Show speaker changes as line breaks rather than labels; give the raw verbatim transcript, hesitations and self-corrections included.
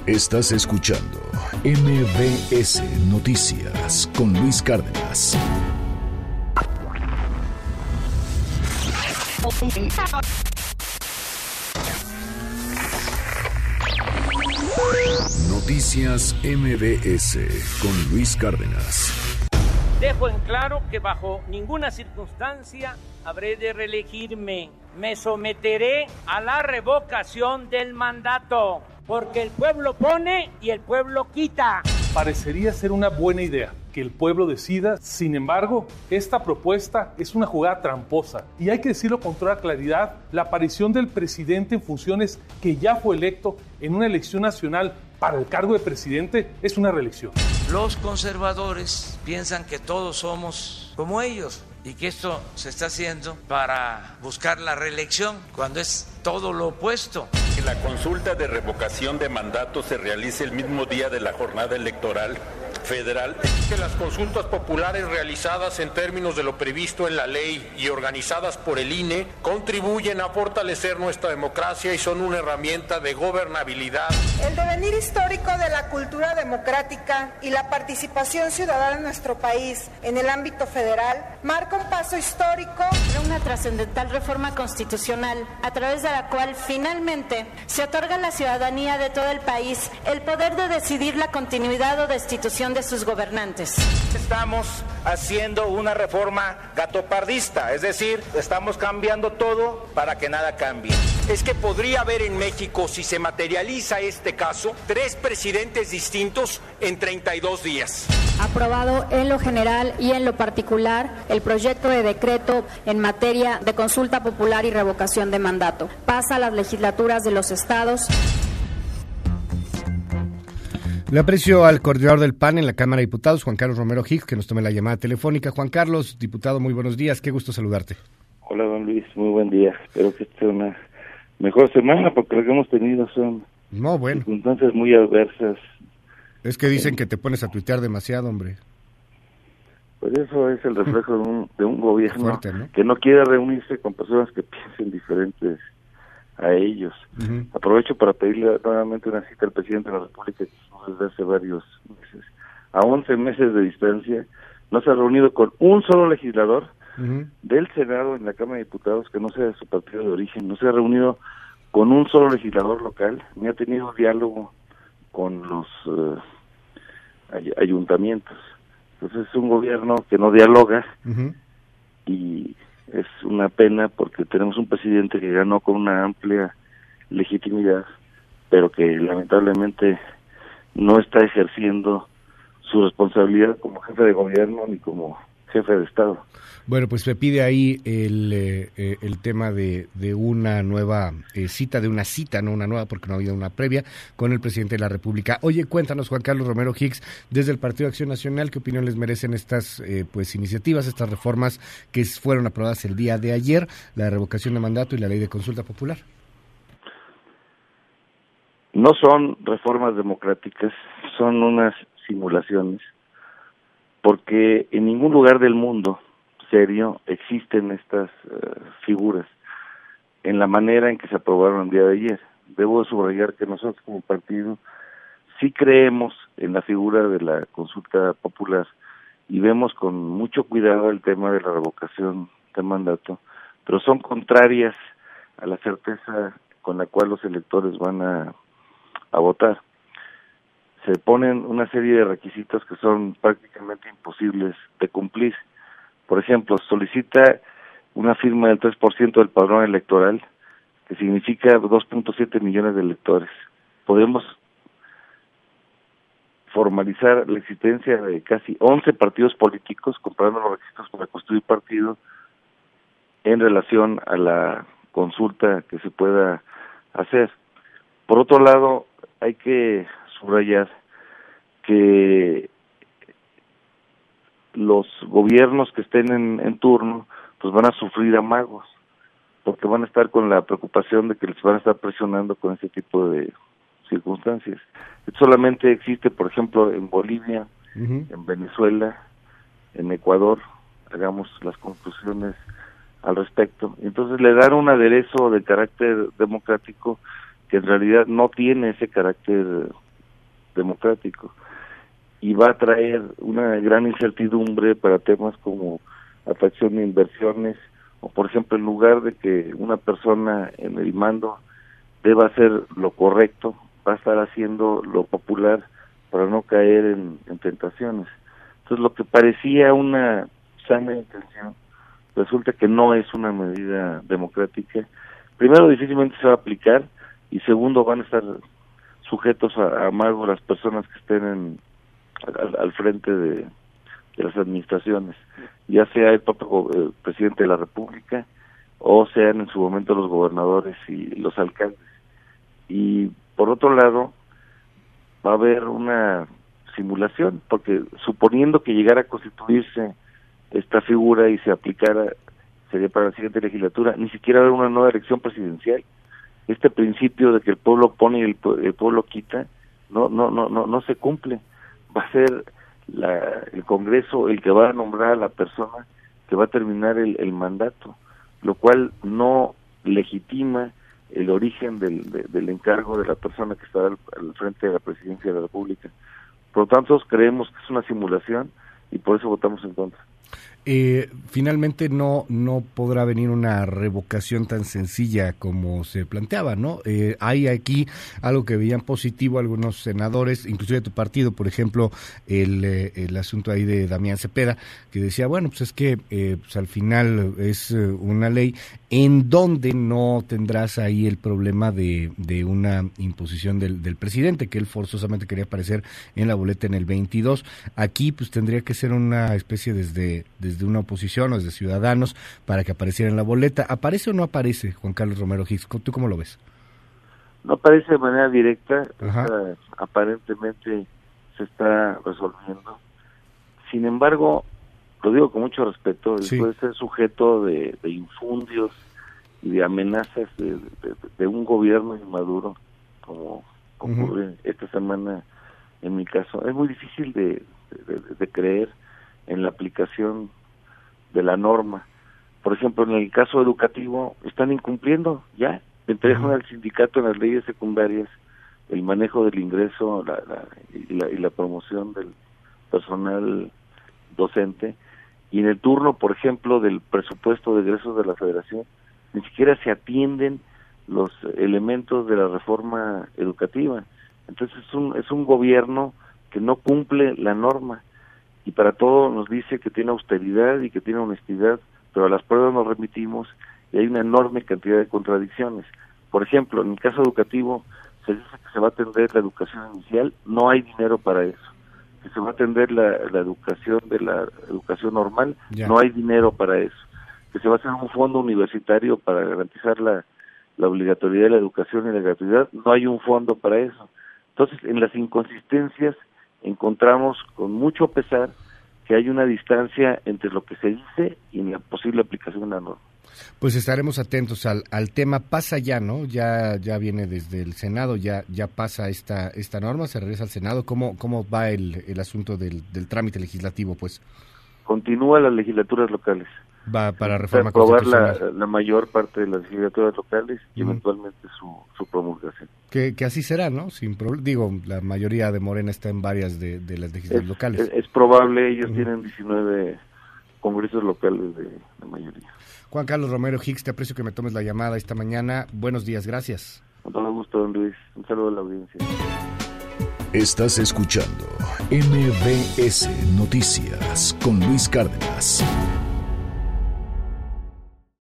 Estás escuchando M B S Noticias con Luis Cárdenas. Noticias M B S con Luis Cárdenas.
Dejo en claro que bajo ninguna circunstancia habré de reelegirme. Me someteré a la revocación del mandato, porque el pueblo pone y el pueblo quita.
Parecería ser una buena idea que el pueblo decida. Sin embargo, esta propuesta es una jugada tramposa y hay que decirlo con toda claridad. La aparición del presidente en funciones que ya fue electo en una elección nacional para el cargo de presidente es una reelección.
Los conservadores piensan que todos somos como ellos y que esto se está haciendo para buscar la reelección, cuando es todo lo opuesto.
Que la consulta de revocación de mandato se realice el mismo día de la jornada electoral federal.
Que las consultas populares realizadas en términos de lo previsto en la ley y organizadas por el I N E contribuyen a fortalecer nuestra democracia y son una herramienta de gobernabilidad.
El devenir histórico de la cultura democrática y la participación ciudadana en nuestro país en el ámbito federal marca un paso histórico.
Una trascendental reforma constitucional a través de la cual finalmente se otorga a la ciudadanía de todo el país el poder de decidir la continuidad o destitución de sus gobernantes.
Estamos haciendo una reforma gatopardista, es decir, estamos cambiando todo para que nada cambie.
Es que podría haber en México, si se materializa este caso, tres presidentes distintos en treinta y dos días.
Aprobado en lo general y en lo particular el proyecto de decreto en materia de consulta popular y revocación de mandato. Pasa a las legislaturas de los estados.
Le aprecio al coordinador del P A N en la Cámara de Diputados, Juan Carlos Romero Hicks, que nos tome la llamada telefónica. Juan Carlos, diputado, muy buenos días, qué gusto saludarte.
Hola, don Luis, muy buen día. Espero que esté una mejor semana, porque lo que hemos tenido son
no, bueno.
circunstancias muy adversas.
Es que dicen que te pones a tuitear demasiado, hombre.
Pues eso es el reflejo de un, de un gobierno
fuerte, ¿no?
que no quiere reunirse con personas que piensen diferentes a ellos. Uh-huh. Aprovecho para pedirle nuevamente una cita al presidente de la República, que desde hace varios meses, a once meses de distancia, no se ha reunido con un solo legislador uh-huh. del Senado en la Cámara de Diputados que no sea de su partido de origen, no se ha reunido con un solo legislador local, ni ha tenido diálogo con los uh, ay- ayuntamientos. Entonces es un gobierno que no dialoga uh-huh. y es una pena porque tenemos un presidente que ganó con una amplia legitimidad, pero que lamentablemente no está ejerciendo su responsabilidad como jefe de gobierno ni como jefe de Estado.
Bueno, pues se pide ahí el eh, el tema de, de una nueva eh, cita, de una cita, no una nueva porque no ha habido una previa, con el presidente de la República. Oye, cuéntanos, Juan Carlos Romero Hicks, desde el Partido Acción Nacional, ¿qué opinión les merecen estas eh, pues iniciativas, estas reformas que fueron aprobadas el día de ayer, la revocación de mandato y la ley de consulta popular?
No son reformas democráticas, son unas simulaciones, porque en ningún lugar del mundo serio existen estas uh, figuras en la manera en que se aprobaron el día de ayer. Debo subrayar que nosotros como partido sí creemos en la figura de la consulta popular y vemos con mucho cuidado el tema de la revocación de mandato, pero son contrarias a la certeza con la cual los electores van a, a votar. Se ponen una serie de requisitos que son prácticamente imposibles de cumplir. Por ejemplo, solicita una firma del tres por ciento del padrón electoral, que significa dos punto siete millones de electores. Podemos formalizar la existencia de casi once partidos políticos, comprando los requisitos para construir partido, en relación a la consulta que se pueda hacer. Por otro lado, hay que subrayar que los gobiernos que estén en, en turno pues van a sufrir amagos, porque van a estar con la preocupación de que les van a estar presionando con ese tipo de circunstancias. Esto solamente existe, por ejemplo, en Bolivia, uh-huh. en Venezuela, en Ecuador, hagamos las conclusiones al respecto. Entonces le dan un aderezo de carácter democrático que en realidad no tiene ese carácter democrático, y va a traer una gran incertidumbre para temas como atracción de inversiones, o por ejemplo, en lugar de que una persona en el mando deba hacer lo correcto, va a estar haciendo lo popular para no caer en, en tentaciones. Entonces, lo que parecía una sana intención, resulta que no es una medida democrática. Primero, difícilmente se va a aplicar, y segundo, van a estar sujetos a, a amargo las personas que estén en, al, al frente de, de las administraciones, ya sea el propio el presidente de la República, o sean en su momento los gobernadores y los alcaldes. Y por otro lado, va a haber una simulación, porque suponiendo que llegara a constituirse esta figura y se aplicara, sería para la siguiente legislatura, ni siquiera habrá una nueva elección presidencial. Este principio de que el pueblo pone y el, el pueblo quita, no no no no no se cumple. Va a ser la, el Congreso el que va a nombrar a la persona que va a terminar el, el mandato, lo cual no legitima el origen del, de, del encargo de la persona que está al, al frente de la presidencia de la República. Por lo tanto, creemos que es una simulación y por eso votamos en contra.
Eh, finalmente no no podrá venir una revocación tan sencilla como se planteaba, ¿no? Eh, hay aquí algo que veían positivo algunos senadores, inclusive de tu partido, por ejemplo, el, eh, el asunto ahí de Damián Cepeda, que decía, bueno, pues es que eh, pues al final es eh, una ley en donde no tendrás ahí el problema de, de una imposición del, del presidente, que él forzosamente quería aparecer en la boleta en el veintidós. Aquí pues tendría que ser una especie desde, desde de una oposición o desde Ciudadanos para que apareciera en la boleta. ¿Aparece o no aparece, Juan Carlos Romero Hicks? ¿Tú cómo lo ves?
No aparece de manera directa, esta, aparentemente se está resolviendo. Sin embargo, lo digo con mucho respeto, sí. Puede ser sujeto de, de infundios y de amenazas de, de, de un gobierno inmaduro, como ocurre uh-huh. esta semana en mi caso. Es muy difícil de, de, de creer en la aplicación de la norma. Por ejemplo, en el caso educativo, están incumpliendo ya, entregan uh-huh. al sindicato en las leyes secundarias el manejo del ingreso la, la, y, la, y la promoción del personal docente, y en el turno, por ejemplo, del presupuesto de egresos de la Federación, ni siquiera se atienden los elementos de la reforma educativa. Entonces es un, es un gobierno que no cumple la norma, y para todo nos dice que tiene austeridad y que tiene honestidad, pero a las pruebas nos remitimos y hay una enorme cantidad de contradicciones. Por ejemplo, en el caso educativo, se dice que se va a atender la educación inicial, no hay dinero para eso. Que se va a atender la, la educación de la educación normal, yeah. no hay dinero para eso. Que se va a hacer un fondo universitario para garantizar la, la obligatoriedad de la educación y la gratuidad, no hay un fondo para eso. Entonces, en las inconsistencias encontramos con mucho pesar que hay una distancia entre lo que se dice y la posible aplicación de la norma.
Pues estaremos atentos al, al tema. Pasa ya, ¿no? Ya ya viene desde el Senado, ya ya pasa esta esta norma, se regresa al Senado. ¿Cómo cómo va el, el asunto del, del trámite legislativo, pues?
Continúa las legislaturas locales.
Va para reforma
aprobar
constitucional.
La, la mayor parte de las legislaturas locales y uh-huh. eventualmente su, su promulgación.
Que, que así será, ¿no? Sin problema. Digo, la mayoría de Morena está en varias de, de las legislaturas
es,
locales.
Es, es probable, ellos uh-huh. tienen diecinueve congresos locales de, de mayoría.
Juan Carlos Romero Hicks, te aprecio que me tomes la llamada esta mañana. Buenos días, gracias.
Con todo gusto, don Luis. Un saludo a la audiencia.
Estás escuchando M B S Noticias con Luis Cárdenas.